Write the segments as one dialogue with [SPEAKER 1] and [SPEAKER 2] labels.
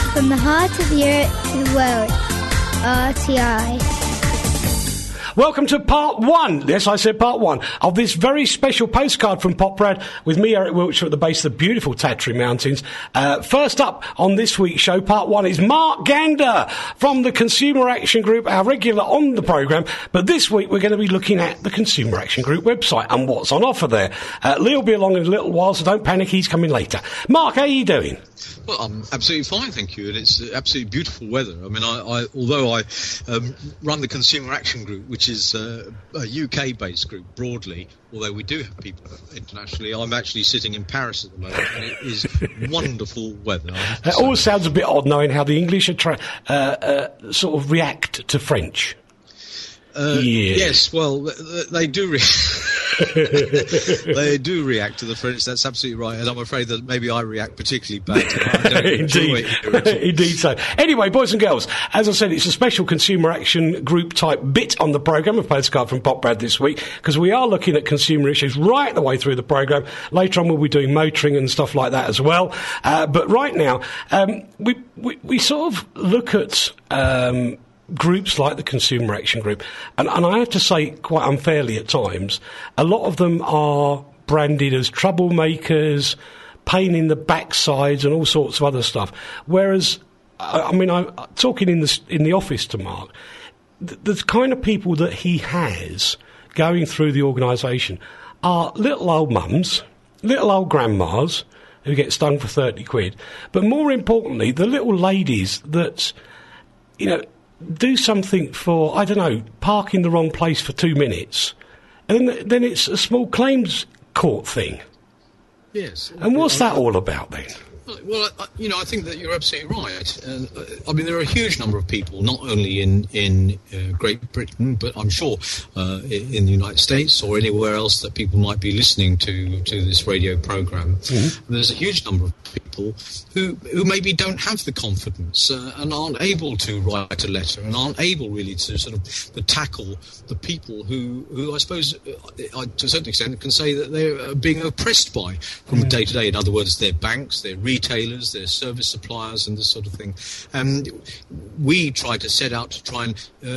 [SPEAKER 1] From the heart of Europe to the world, RTI.
[SPEAKER 2] Welcome to part one, yes, I said part one, of this very special postcard from Poprad with me, Eric Wiltshire, at the base of the beautiful Tatry Mountains. First up on this week's show, part one, is Mark Gander from the Consumer Action Group, our regular on the programme. But this week we're going to be looking at the Consumer Action Group website and what's on offer there. Lee will be along in a little while, so don't panic, he's coming later. Mark, how are you doing?
[SPEAKER 3] Well, I'm absolutely fine, thank you, and it's absolutely beautiful weather. I mean, although I run the Consumer Action Group, which is a UK-based group broadly, although we do have people internationally, I'm actually sitting in Paris at the moment, and it is wonderful weather.
[SPEAKER 2] It always sounds a bit odd knowing how the English sort of react to French.
[SPEAKER 3] Yes, well, they do they do react to the French, that's absolutely right, and I'm afraid that maybe I react particularly badly.
[SPEAKER 2] Indeed so. Anyway, boys and girls, as I said, it's a special Consumer Action Group type bit on the programme, a postcard from Poprad this week, because we are looking at consumer issues right the way through the programme. Later on we'll be doing motoring and stuff like that as well. But right now, we sort of look at groups like the Consumer Action Group, and I have to say quite unfairly at times, a lot of them are branded as troublemakers, pain in the backsides and all sorts of other stuff. Whereas, I mean, I'm talking in the office to Mark, the kind of people that he has going through the organisation are little old mums, little old grandmas who get stung for 30 quid, but more importantly, the little ladies that, you know, do something for, I don't know, park in the wrong place for 2 minutes, and then it's a small claims court thing.
[SPEAKER 3] Yes.
[SPEAKER 2] And what's that all about then?
[SPEAKER 3] Well, I think that you're absolutely right. I mean, there are a huge number of people, not only in Great Britain, but I'm sure in the United States or anywhere else that people might be listening to this radio programme. Mm-hmm. There's a huge number of people who maybe don't have the confidence and aren't able to write a letter and aren't able really to sort of tackle the people who I suppose, to a certain extent, can say that they're being oppressed by from day to day. In other words, their banks, their retailers, their service suppliers, and this sort of thing. And we try to set out to try and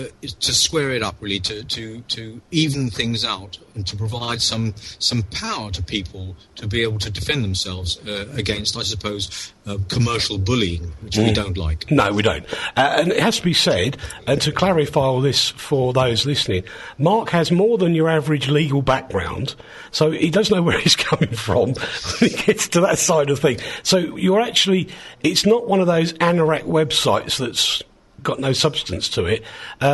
[SPEAKER 3] to square it up, really, to even things out and to provide some power to people to be able to defend themselves against, I suppose, commercial bullying, which we don't like.
[SPEAKER 2] No, we don't. And it has to be said, and to clarify all this for those listening, Mark has more than your average legal background, so he does know where he's coming from when he gets to that side of things. So you're actually, it's not one of those anorak websites that's got no substance to it.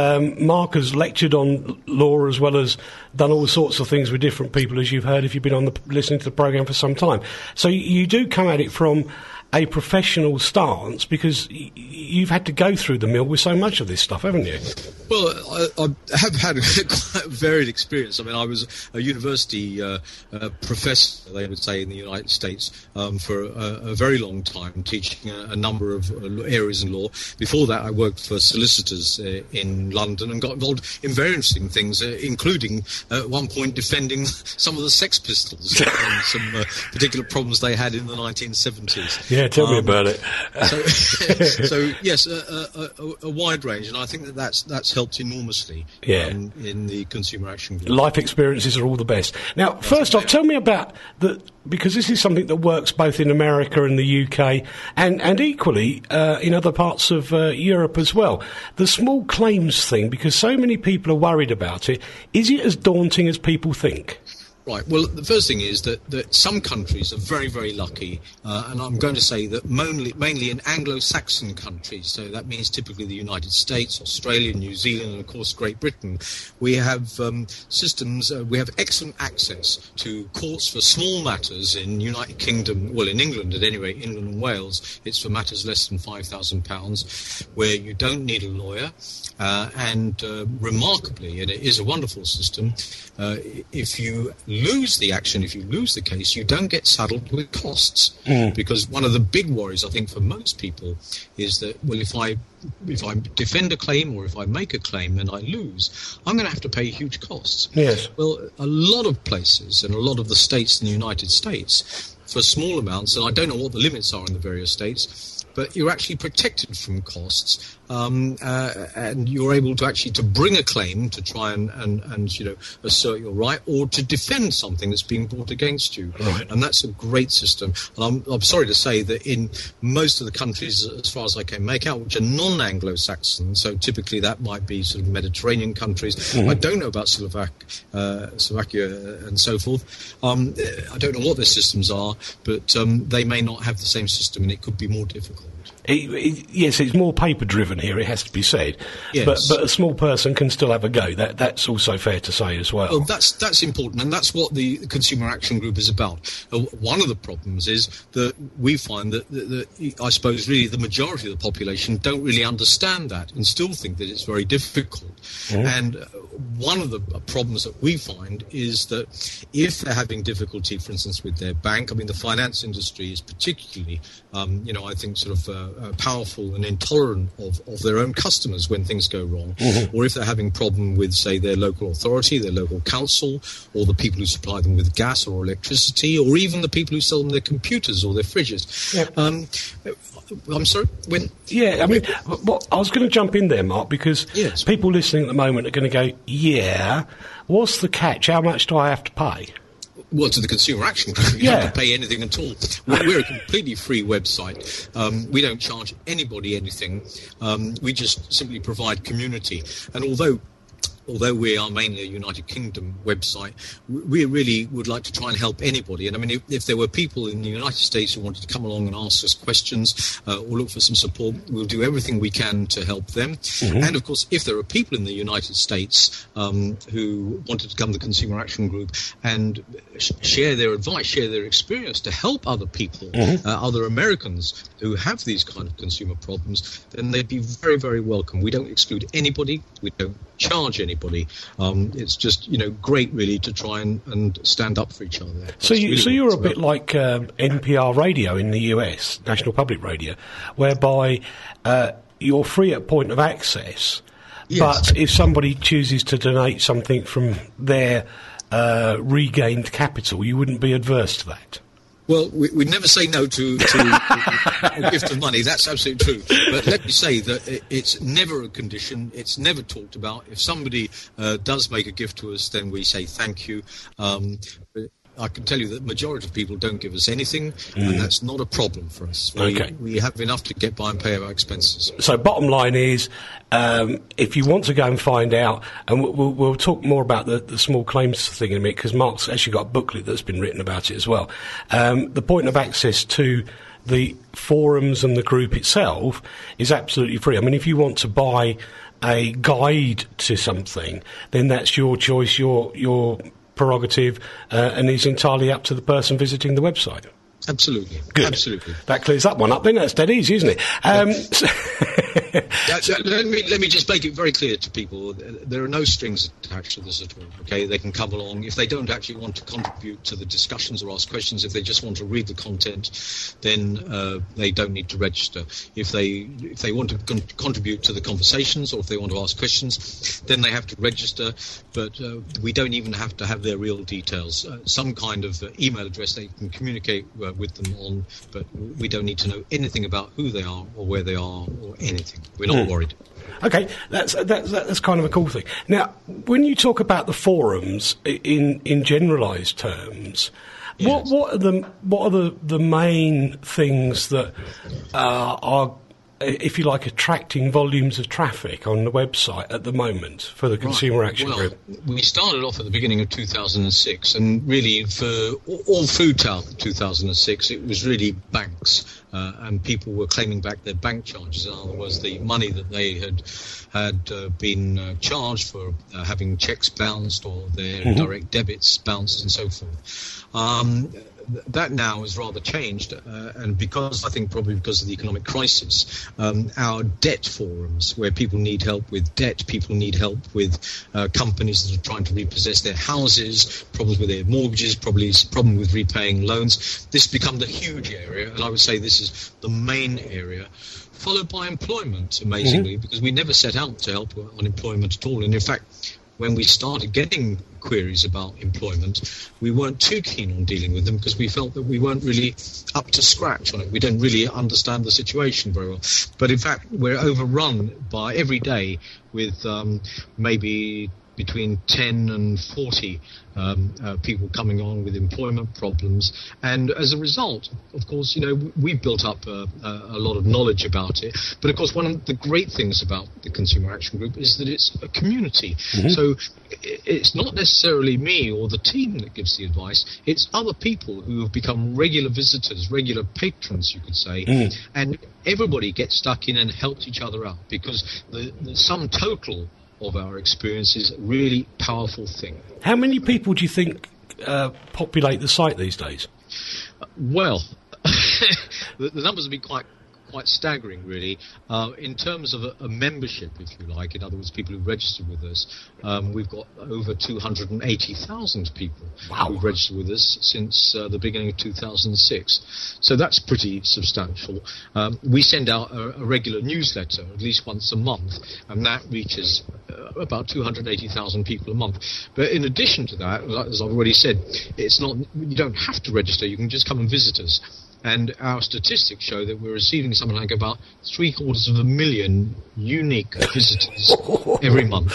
[SPEAKER 2] Mark has lectured on law as well as done all sorts of things with different people, as you've heard if you've been listening to the programme for some time. So you do come at it from a professional stance, because you've had to go through the mill with so much of this stuff, haven't you?
[SPEAKER 3] Well, I have had quite a varied experience. I mean, I was a university professor, they would say, in the United States for a very long time, teaching a number of areas in law. Before that, I worked for solicitors in London and got involved in very interesting things, including at one point defending some of the Sex Pistols and some particular problems they had in the 1970s.
[SPEAKER 2] Yeah, tell me about it.
[SPEAKER 3] So yes, a wide range, and I think that's helped enormously in the Consumer Action Group.
[SPEAKER 2] Life experiences are all the best. Now, first off, tell me about because this is something that works both in America and the UK, and equally in other parts of Europe as well. The small claims thing, because so many people are worried about it, is it as daunting as people think?
[SPEAKER 3] Right. Well, the first thing is that some countries are very, very lucky, and I'm going to say that mainly in Anglo-Saxon countries, so that means typically the United States, Australia, New Zealand, and of course Great Britain, we have systems, we have excellent access to courts for small matters in United Kingdom, well, in England at any rate, England and Wales, it's for matters less than £5,000, where you don't need a lawyer, and remarkably, and it is a wonderful system, if you lose the action, if you lose the case, you don't get saddled with costs. Because one of the big worries, I think, for most people is that, well, if I defend a claim or if I make a claim and I lose, I'm going to have to pay huge costs.
[SPEAKER 2] Yes.
[SPEAKER 3] Well, a lot of places and a lot of the states in the United States for small amounts, and I don't know what the limits are in the various states, but you're actually protected from costs, and you're able to actually to bring a claim to try and assert your right, or to defend something that's being brought against you.
[SPEAKER 2] Right.
[SPEAKER 3] And that's a great system. And I'm sorry to say that in most of the countries, as far as I can make out, which are non-Anglo-Saxon, so typically that might be sort of Mediterranean countries. I don't know about Slovakia and so forth. I don't know what their systems are, but they may not have the same system, and it could be more difficult.
[SPEAKER 2] Yes, it's more paper-driven here, it has to be said.
[SPEAKER 3] Yes.
[SPEAKER 2] But a small person can still have a go. That's also fair to say as well.
[SPEAKER 3] Well, that's important, and that's what the Consumer Action Group is about. One of the problems is that we find that I suppose really the majority of the population don't really understand that and still think that it's very difficult. And one of the problems that we find is that if they're having difficulty, for instance, with their bank, I mean, the finance industry is particularly, I think, sort of powerful and intolerant of their own customers when things go wrong, or if they're having problem with, say, their local authority, their local council, or the people who supply them with gas or electricity, or even the people who sell them their computers or their fridges. Yeah. I'm sorry?
[SPEAKER 2] I mean, I was going to jump in there, Mark, because people listening at the moment are going to go, yeah, what's the catch? How much do I have to pay?
[SPEAKER 3] Well, to the Consumer Action Group, you don't have to pay anything at all. We're a completely free website. We don't charge anybody anything. We just simply provide community. And although we are mainly a United Kingdom website, we really would like to try and help anybody. And I mean, if there were people in the United States who wanted to come along and ask us questions or look for some support, we'll do everything we can to help them. And of course, if there are people in the United States who wanted to come to the Consumer Action Group and share their advice, share their experience to help other people, other Americans who have these kind of consumer problems, then they'd be very, very welcome. We don't exclude anybody. We don't charge anybody. It's just, great really to try and stand up for each other.
[SPEAKER 2] So you're a bit like NPR radio in the US, National Public Radio, whereby you're free at point of access, but if somebody chooses to donate something from their regained capital, you wouldn't be adverse to that.
[SPEAKER 3] Well, we never say no to a gift of money. That's absolutely true. But let me say that it's never a condition. It's never talked about. If somebody does make a gift to us, then we say thank you. I can tell you that the majority of people don't give us anything, and that's not a problem for us. We have enough to get by and pay our expenses. So
[SPEAKER 2] bottom line is, if you want to go and find out, and we'll talk more about the small claims thing in a minute, because Mark's actually got a booklet that's been written about it as well. The point of access to the forums and the group itself is absolutely free. I mean, if you want to buy a guide to something, then that's your choice, your prerogative, and is entirely up to the person visiting the website.
[SPEAKER 3] Absolutely.
[SPEAKER 2] Good.
[SPEAKER 3] Absolutely.
[SPEAKER 2] That clears that one up then. That's dead easy, isn't it?
[SPEAKER 3] Let me just make it very clear to people. There are no strings attached to this at all. Okay, they can come along. If they don't actually want to contribute to the discussions or ask questions, if they just want to read the content, then they don't need to register. If they want to contribute to the conversations, or if they want to ask questions, then they have to register. But we don't even have to have their real details. Some kind of email address they can communicate with them on, but we don't need to know anything about who they are or where they are or anything. We're not worried.
[SPEAKER 2] Okay, that's kind of a cool thing. Now, when you talk about the forums in generalised terms, yes, what are the main things that are, if you like, attracting volumes of traffic on the website at the moment for the Consumer Action Group?
[SPEAKER 3] We started off at the beginning of 2006, and really for all through 2006, it was really banks. And people were claiming back their bank charges. In other words, the money that they had been charged for having checks bounced or their direct debits bounced and so forth. That now has rather changed, and probably because of the economic crisis, our debt forums, where people need help with debt, people need help with companies that are trying to repossess their houses, problems with their mortgages, probably a problem with repaying loans. This has become the huge area, and I would say this is the main area, followed by employment, amazingly, because we never set out to help on employment at all. And in fact, when we started getting queries about employment, we weren't too keen on dealing with them because we felt that we weren't really up to scratch on it. We didn't really understand the situation very well. But in fact, we're overrun by every day with maybe between 10 and 40 people coming on with employment problems. And as a result, of course, we've built up a lot of knowledge about it. But of course, one of the great things about the Consumer Action Group is that it's a community. Mm-hmm. So it's not necessarily me or the team that gives the advice. It's other people who have become regular visitors, regular patrons, you could say. Mm. And everybody gets stuck in and helps each other out because the sum total of our experience is a really powerful thing.
[SPEAKER 2] How many people do you think populate the site these days?
[SPEAKER 3] Well, the numbers have been quite staggering, really. In terms of a membership, if you like, in other words, people who register with us, we've got over 280,000 people who've registered with us since the beginning of 2006. So that's pretty substantial. We send out a regular newsletter at least once a month, and that reaches about 280,000 people a month. But in addition to that, as I've already said, you don't have to register. You can just come and visit us. And our statistics show that we're receiving something like about 750,000 unique visitors every month.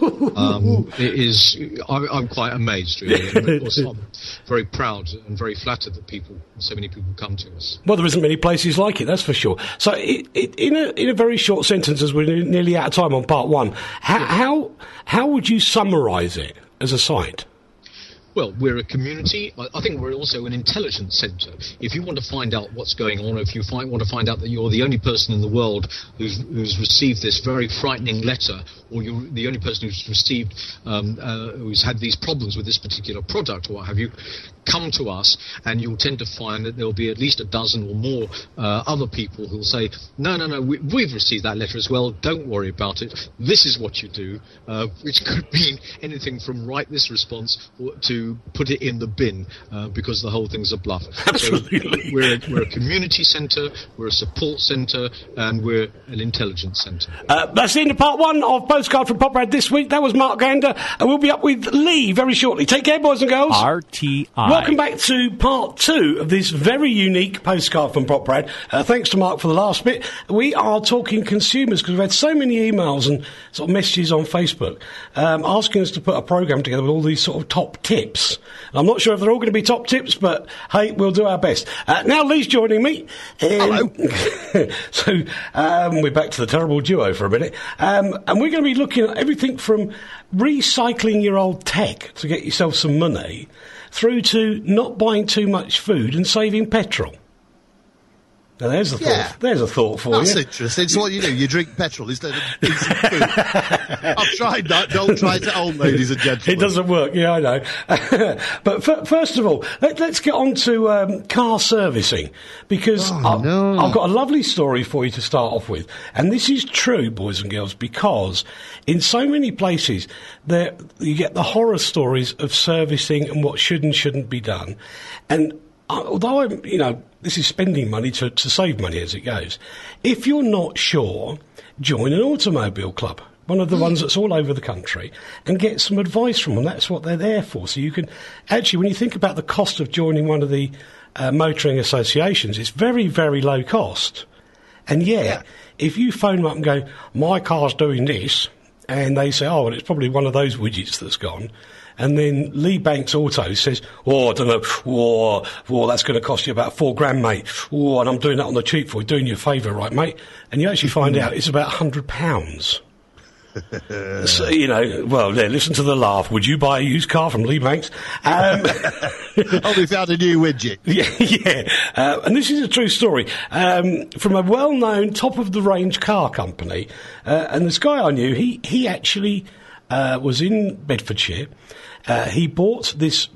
[SPEAKER 3] I'm quite amazed, really. And of course, I'm very proud and very flattered that so many people come to us.
[SPEAKER 2] Well, there isn't many places like it, that's for sure. So, in a very short sentence, as we're nearly out of time on part one, how would you summarise it as a site?
[SPEAKER 3] Well, we're a community. I think we're also an intelligence centre. If you want to find out what's going on, if you want to find out that you're the only person in the world who's received this very frightening letter, or you're the only person who's received, who's had these problems with this particular product, or what have you, come to us, and you'll tend to find that there'll be at least a dozen or more other people who'll say, no, we've received that letter as well, don't worry about it, this is what you do, which could mean anything from write this response to put it in the bin, because the whole thing's a bluff.
[SPEAKER 2] Absolutely.
[SPEAKER 3] So we're a community centre, we're a support centre, and we're an intelligence centre.
[SPEAKER 2] That's the end of part one of Postcard from Pop Rad this week. That was Mark Gander, and we'll be up with Lee very shortly. Take care, boys and girls.
[SPEAKER 4] RTI.
[SPEAKER 2] Welcome back to part two of this very unique Postcard from Pop Rad. Thanks to Mark for the last bit. We are talking consumers because we've had so many emails and sort of messages on Facebook asking us to put a programme together with all these sort of top tips. I'm not sure if they're all going to be top tips, but hey, we'll do our best. Now Lee's joining me.
[SPEAKER 4] Hello.
[SPEAKER 2] So we're back to the terrible duo for a minute. And we're going to be looking at everything from recycling your old tech to get yourself some money through to not buying too much food and saving petrol. Now, there's a thought. There's a thought for you.
[SPEAKER 4] That's interesting. So what you do, you drink petrol instead of decent food. I've tried that. Don't try it at home, ladies and gentlemen.
[SPEAKER 2] It doesn't work. Yeah, I know. But first of all, let's get on to car servicing, because I've got a lovely story for you to start off with. And this is true, boys and girls, because in so many places you get the horror stories of servicing and what should and shouldn't be done. And although this is spending money to save money as it goes, if you're not sure, join an automobile club, one of the ones that's all over the country, and get some advice from them. That's what they're there for. So you can actually, when you think about the cost of joining one of the motoring associations, it's very, very low cost. And if you phone them up and go, my car's doing this, and they say, oh, well, it's probably one of those widgets that's gone. And then Lee Banks Auto says, I don't know, that's going to cost you about $4,000, mate. And I'm doing that on the cheap for you, doing you a favour, right, mate? And you actually find out it's about £100. So, listen to the laugh. Would you buy a used car from Lee Banks?
[SPEAKER 4] Only found a new widget.
[SPEAKER 2] Yeah. And this is a true story from a well-known top-of-the-range car company. And this guy I knew, he actually was in Bedfordshire. He bought this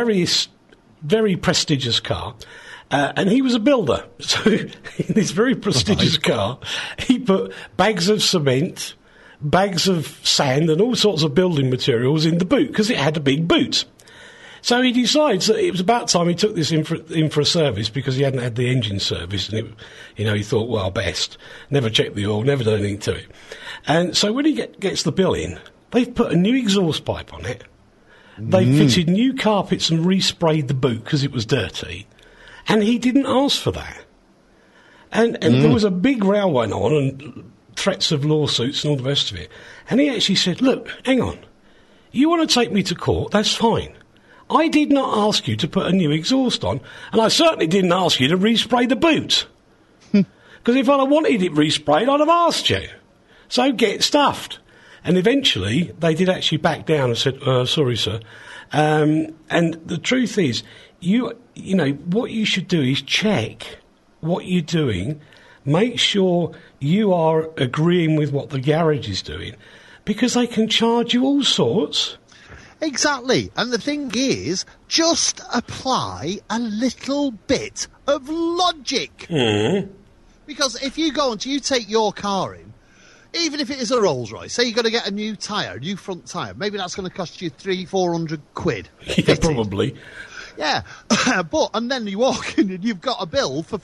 [SPEAKER 2] very prestigious car, and he was a builder. So in this very prestigious car, he put bags of cement, bags of sand and all sorts of building materials in the boot because it had a big boot. So he decides that it was about time he took this in for a service because he hadn't had the engine serviced, and he thought, well, best. Never checked the oil, never done anything to it. And so when he gets the bill in, They've put a new exhaust pipe on it. They fitted new carpets and resprayed the boot because it was dirty. And he didn't ask for that. And there was a big row went on and threats of lawsuits and all the rest of it. And he actually said, look, hang on. You want to take me to court? That's fine. I did not ask you to put a new exhaust on, and I certainly didn't ask you to respray the boot. Because if I'd have wanted it resprayed, I'd have asked you. So get stuffed. And eventually, they did actually back down and said, sorry, sir. And the truth is, you know, what you should do is check what you're doing, make sure you are agreeing with what the garage is doing, because they can charge you all sorts.
[SPEAKER 4] Exactly. And the thing is, just apply a little bit of logic. Because if you go and you take your car in, even if it is a Rolls Royce, say you're going to get a new tyre, a new front tyre, maybe that's going to cost you £300-400 quid.
[SPEAKER 2] Yeah, probably.
[SPEAKER 4] Yeah, and then you walk in and you've got a bill for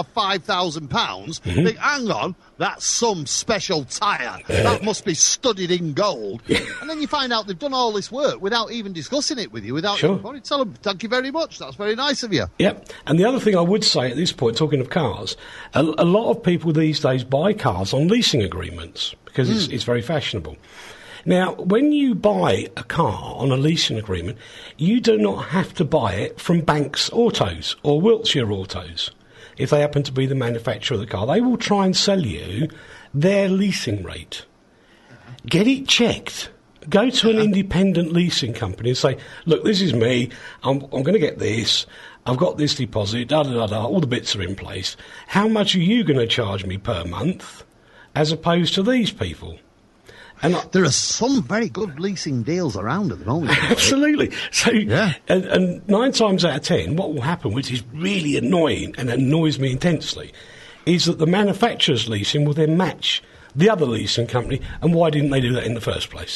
[SPEAKER 4] £4,500. Think, hang on, that's some special tyre. That must be studded in gold. And then you find out they've done all this work without even discussing it with you, without even tell them, thank you very much, that's very nice of you.
[SPEAKER 2] Yep. And the other thing I would say at this point, talking of cars, a lot of people these days buy cars on leasing agreements because it's very fashionable. Now, when you buy a car on a leasing agreement, you do not have to buy it from Banks Autos or Wiltshire Autos. If they happen to be the manufacturer of the car, they will try and sell you their leasing rate. Get it checked. Go to an independent leasing company and say, look, this is me. I'm going to get this. I've got this deposit, da-da-da-da, all the bits are in place. How much are you going to charge me per month as opposed to these people? And
[SPEAKER 4] there are some very good leasing deals around at the moment.
[SPEAKER 2] Absolutely. So, and 9 times out of 10, what will happen, which is really annoying and annoys me intensely, is that the manufacturer's leasing will then match the other leasing company. And why didn't they do that in the first place?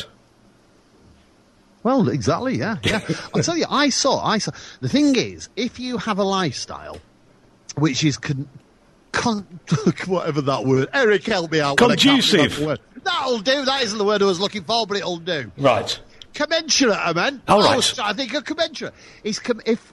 [SPEAKER 4] Well, exactly, yeah. I'll tell you, I saw. The thing is, if you have a lifestyle which is whatever that word, Eric, help me out.
[SPEAKER 2] Conducive.
[SPEAKER 4] That'll do. That isn't the word I was looking for, but it'll do.
[SPEAKER 2] Right.
[SPEAKER 4] Commensurate, I meant.
[SPEAKER 2] All right.
[SPEAKER 4] I think a commensurate is if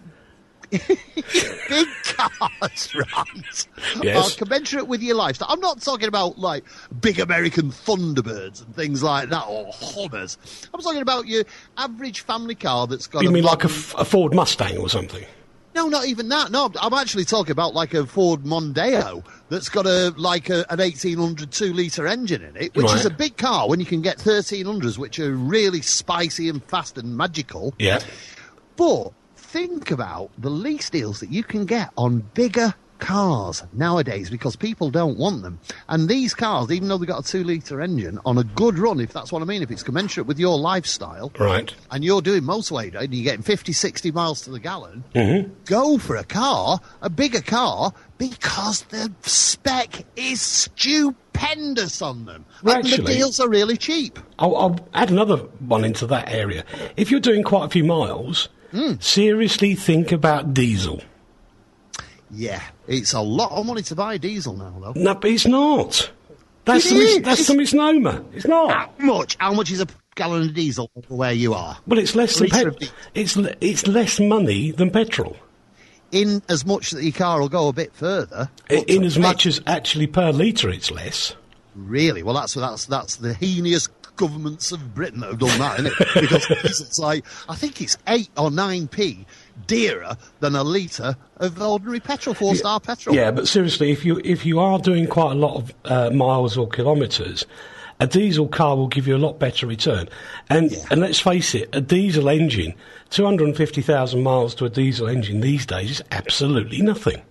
[SPEAKER 4] big cars, right,
[SPEAKER 2] yes,
[SPEAKER 4] are commensurate with your lifestyle. I'm not talking about like big American Thunderbirds and things like that, or Hummers. I'm talking about your average family car that's got.
[SPEAKER 2] You mean like a Ford Mustang or something?
[SPEAKER 4] No, not even that. No, I'm actually talking about like a Ford Mondeo that's got an 1800 2-litre engine in it, which is a big car when you can get 1300s, which are really spicy and fast and magical.
[SPEAKER 2] Yeah.
[SPEAKER 4] But think about the lease deals that you can get on bigger cars nowadays because people don't want them. And these cars, even though they've got a 2-litre engine, on a good run, if that's what I mean, if it's commensurate with your lifestyle,
[SPEAKER 2] right, and
[SPEAKER 4] you're doing motorway and you're getting 50, 60 miles to the gallon, go for a bigger car, because the spec is stupendous on them.
[SPEAKER 2] Well,
[SPEAKER 4] and
[SPEAKER 2] actually,
[SPEAKER 4] the deals are really cheap.
[SPEAKER 2] I'll add another one into that area. If you're doing quite a few miles, seriously think about diesel.
[SPEAKER 4] Yeah, it's a lot of money to buy diesel now, though.
[SPEAKER 2] No, but it's not. That's the misnomer. It's not.
[SPEAKER 4] How much is a gallon of diesel where you are?
[SPEAKER 2] Well, it's less than it's less money than petrol.
[SPEAKER 4] In as much that your car will go a bit further.
[SPEAKER 2] In as much as actually per litre, it's less.
[SPEAKER 4] Really? Well, that's the heinous governments of Britain that have done that, isn't it? Because it's like, I think it's 8 or 9p dearer than a litre of ordinary petrol, 4-star petrol.
[SPEAKER 2] Yeah, but seriously, if you are doing quite a lot of miles or kilometres, a diesel car will give you a lot better return. And let's face it, a diesel engine, 250,000 miles to a diesel engine these days is absolutely nothing.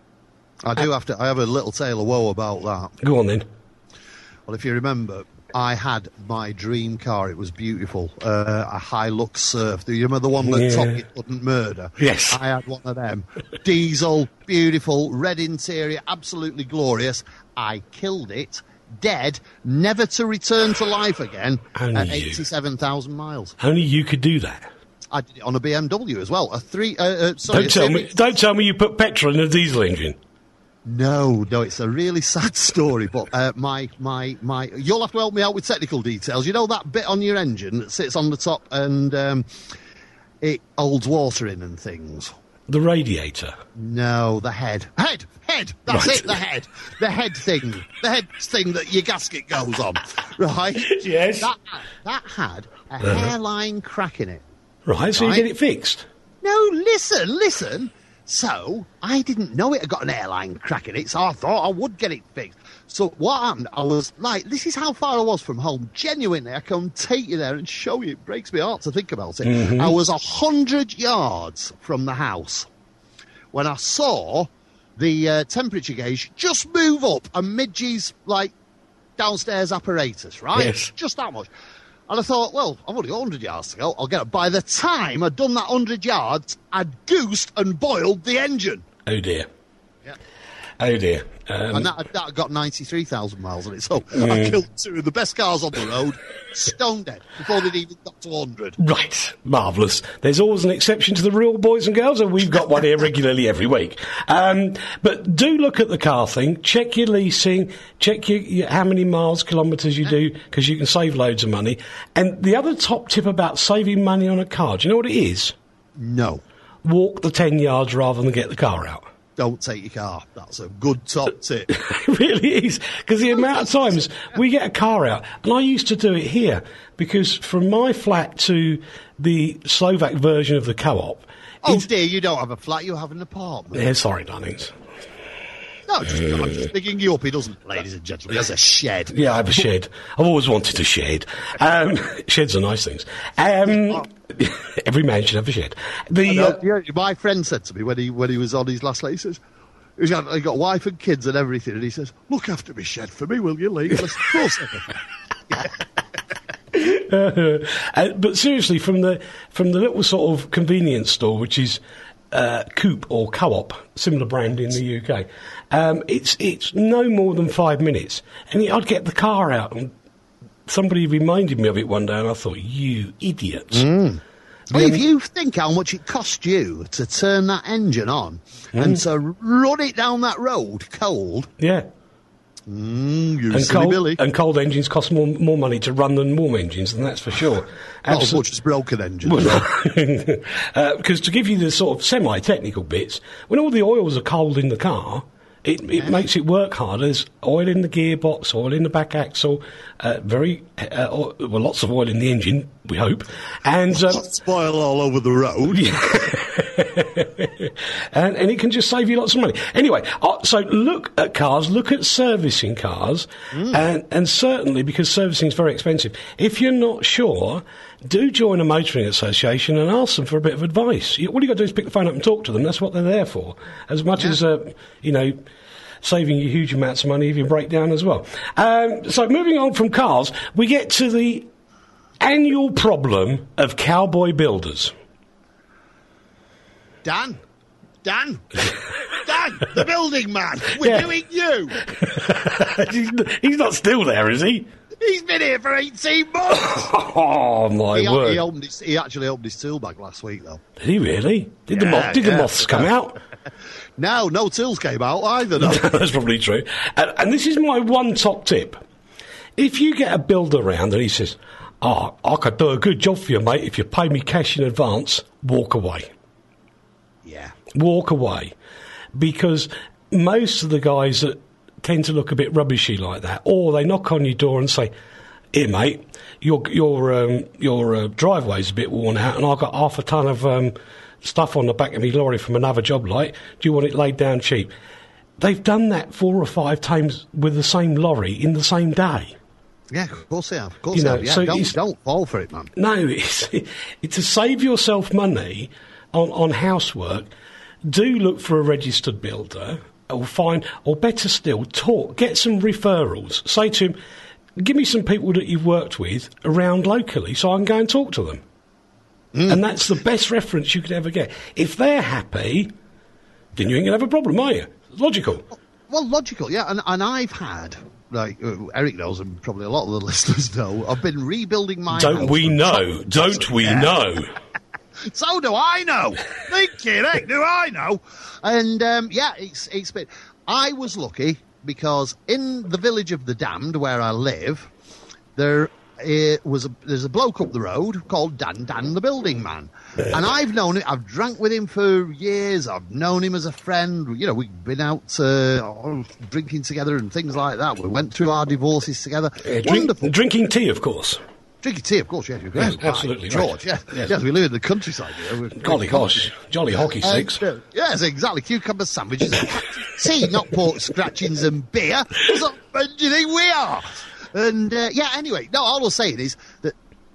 [SPEAKER 4] I have a little tale of woe about that.
[SPEAKER 2] Go on then.
[SPEAKER 4] Well, if you remember, I had my dream car. It was beautiful. A Hilux Surf. Do you remember the one that Top Gear couldn't murder?
[SPEAKER 2] Yes.
[SPEAKER 4] I had one of them. Diesel, beautiful, red interior, absolutely glorious. I killed it, dead, never to return to life again at 87,000 miles.
[SPEAKER 2] Only you could do that.
[SPEAKER 4] I did it on a BMW as well.
[SPEAKER 2] Don't tell me you put petrol in a diesel engine.
[SPEAKER 4] No, it's a really sad story, but you'll have to help me out with technical details. You know that bit on your engine that sits on the top and it holds water in and things?
[SPEAKER 2] The radiator?
[SPEAKER 4] No, the head. Head! That's
[SPEAKER 2] Right.
[SPEAKER 4] it, the head. The head thing. The head thing that your gasket goes on, right?
[SPEAKER 2] Yes.
[SPEAKER 4] That had a hairline crack in it.
[SPEAKER 2] Right, so
[SPEAKER 4] Right.
[SPEAKER 2] you get it fixed?
[SPEAKER 4] No, listen. So, I didn't know it had got an airline crack in it, so I thought I would get it fixed. So, what happened, I was like, this is how far I was from home. Genuinely, I can take you there and show you. It breaks my heart to think about it.
[SPEAKER 2] Mm-hmm.
[SPEAKER 4] I was 100 yards from the house when I saw the temperature gauge just move up a Midgey's, downstairs apparatus, right?
[SPEAKER 2] Yes.
[SPEAKER 4] Just that much. And I thought, well, I've only got 100 yards to go. I'll get it. By the time I'd done that 100 yards, I'd goosed and boiled the engine.
[SPEAKER 2] Oh, dear.
[SPEAKER 4] Yeah.
[SPEAKER 2] Oh, dear.
[SPEAKER 4] And that got 93,000 miles on it. So I killed two of the best cars on the road, stone dead, before they'd even got to 100.
[SPEAKER 2] Right, marvellous. There's always an exception to the rule, boys and girls, and we've got one here regularly every week. But do look at the car thing, check your leasing, check your how many miles, kilometres you do, because you can save loads of money. And the other top tip about saving money on a car, do you know what it is?
[SPEAKER 4] No,
[SPEAKER 2] Walk the 10 yards rather than get the car out.
[SPEAKER 4] don't take your car. That's a good top tip.
[SPEAKER 2] It really is, because the amount of times we get a car out, and I used to do it here, because from my flat to the Slovak version of the co-op...
[SPEAKER 4] Oh dear, you don't have a flat, you have an apartment.
[SPEAKER 2] Yeah, sorry, darlings.
[SPEAKER 4] No, I'm just picking you up. He doesn't, ladies and gentlemen. He has a shed.
[SPEAKER 2] Yeah, I have a shed. I've always wanted a shed. Sheds are nice things. Every man should have a shed.
[SPEAKER 4] My friend said to me when he was on his last leg, he says, he got a wife and kids and everything, and he says, look after me shed for me, will you, Lee? Of course
[SPEAKER 2] but seriously, from the little sort of convenience store, which is Coop or Co-op, similar brand in the UK, it's no more than 5 minutes, and I'd get the car out, and somebody reminded me of it one day, and I thought, you idiots.
[SPEAKER 4] Well, if you think how much it cost you to turn that engine on and to run it down that road cold,
[SPEAKER 2] Yeah.
[SPEAKER 4] you silly Billy.
[SPEAKER 2] And cold engines cost more money to run than warm engines, and that's for sure.
[SPEAKER 4] Not as much as broken engines.
[SPEAKER 2] Because to give you the sort of semi-technical bits, when all the oils are cold in the car, it makes it work hard. There's oil in the gearbox, oil in the back axle, lots of oil in the engine, we hope, and
[SPEAKER 4] Spoil all over the road.
[SPEAKER 2] and it can just save you lots of money. Anyway, so look at cars, look at servicing cars, and certainly, because servicing is very expensive, if you're not sure, do join a motoring association and ask them for a bit of advice. All you got to do is pick the phone up and talk to them. That's what they're there for. As much as, saving you huge amounts of money if you break down as well. So moving on from cars, we get to the annual problem of cowboy builders.
[SPEAKER 4] Dan, the building man. We're doing you.
[SPEAKER 2] He's not still there, is he?
[SPEAKER 4] He's been here for 18 months.
[SPEAKER 2] Oh, my word.
[SPEAKER 4] He actually opened his tool bag last week, though.
[SPEAKER 2] Did he really? Did the moths come out?
[SPEAKER 4] No tools came out either, though.
[SPEAKER 2] That's probably true. And this is my one top tip. If you get a builder around and he says, I could do a good job for you, mate, if you pay me cash in advance, walk away.
[SPEAKER 4] Yeah.
[SPEAKER 2] Walk away. Because most of the guys that tend to look a bit rubbishy like that, or they knock on your door and say, here, mate, your driveway's a bit worn out and I've got half a ton of stuff on the back of me lorry from another job light. Do you want it laid down cheap? They've done that 4 or 5 times with the same lorry in the same day.
[SPEAKER 4] Yeah, of course they have. Of course they have. Yeah,
[SPEAKER 2] so
[SPEAKER 4] don't fall for it, man.
[SPEAKER 2] No, it's to save yourself money on housework. Do look for a registered builder, or better still, get some referrals. Say to him, give me some people that you've worked with around locally so I can go and talk to them. And that's the best reference you could ever get. If they're happy, then you ain't going to have a problem, are you? Logical.
[SPEAKER 4] Well, logical, yeah. And I've had, Eric knows, and probably a lot of the listeners know, I've been rebuilding my house.
[SPEAKER 2] Don't we know?
[SPEAKER 4] So do I know. Thinking, heck, do I know? And, it's been... I was lucky because in the village of the Damned, where I live, there's a bloke up the road called Dan the Building Man. And I've known him, I've drank with him for years, I've known him as a friend, you know, we've been out drinking together and things like that. We went through our divorces together. Wonderful.
[SPEAKER 2] Drinking tea, of course.
[SPEAKER 4] Drinking tea, of course, yes.
[SPEAKER 2] Yes, absolutely.
[SPEAKER 4] George,
[SPEAKER 2] right.
[SPEAKER 4] Yes, we live in the countryside.
[SPEAKER 2] Golly gosh, jolly hockey sticks.
[SPEAKER 4] Yes, exactly. Cucumber sandwiches and tea, not pork scratchings and beer. What do you think we are? And, anyway, no, all I'm saying is that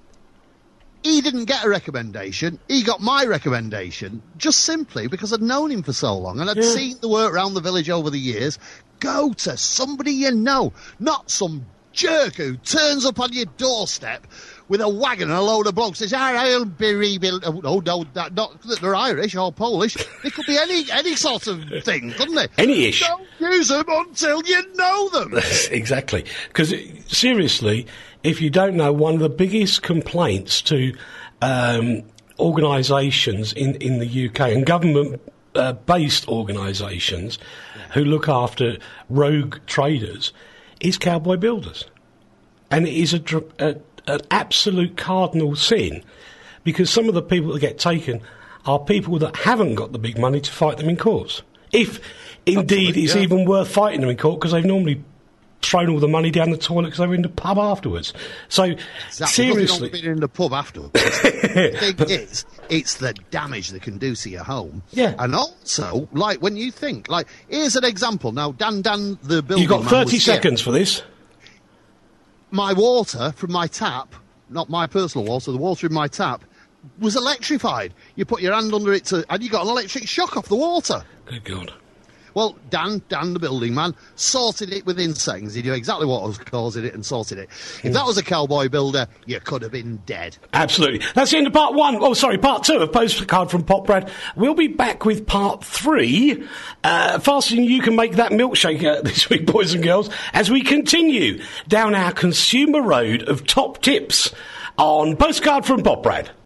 [SPEAKER 4] he didn't get a recommendation. He got my recommendation just simply because I'd known him for so long and I'd seen the work around the village over the years. Go to somebody you know, not some jerk who turns up on your doorstep with a wagon and a load of blokes says, I'll be rebuilt. Oh, no, not that they're Irish or Polish. It could be any sort of thing, couldn't it?
[SPEAKER 2] Any-ish.
[SPEAKER 4] Don't use them until you know them.
[SPEAKER 2] Exactly. Because, seriously, if you don't know, one of the biggest complaints to organisations in the UK and government-based organisations who look after rogue traders is cowboy builders. And it is an absolute cardinal sin because some of the people that get taken are people that haven't got the big money to fight them in courts. If indeed it's even worth fighting them in court because they've normally thrown all the money down the toilet because they were in the pub afterwards. So, seriously.
[SPEAKER 4] Been in the pub afterwards. The thing is, it's the damage they can do to your home.
[SPEAKER 2] Yeah.
[SPEAKER 4] And also, like, when you think, like, here's an example. Now, Dan, the building
[SPEAKER 2] You've got
[SPEAKER 4] man
[SPEAKER 2] 30 seconds for this.
[SPEAKER 4] My water from my tap, not my personal water, the water in my tap, was electrified. You put your hand under it and you got an electric shock off the water.
[SPEAKER 2] Good God.
[SPEAKER 4] Well, Dan, the building man, sorted it within seconds. He knew exactly what was causing it and sorted it. If that was a cowboy builder, you could have been dead.
[SPEAKER 2] Absolutely. That's the end of part 1. Oh, sorry, part 2 of Postcard from Pop Brad. We'll be back with part 3. Faster than you can make that milkshake this week, boys and girls, as we continue down our consumer road of top tips on Postcard from Pop Brad.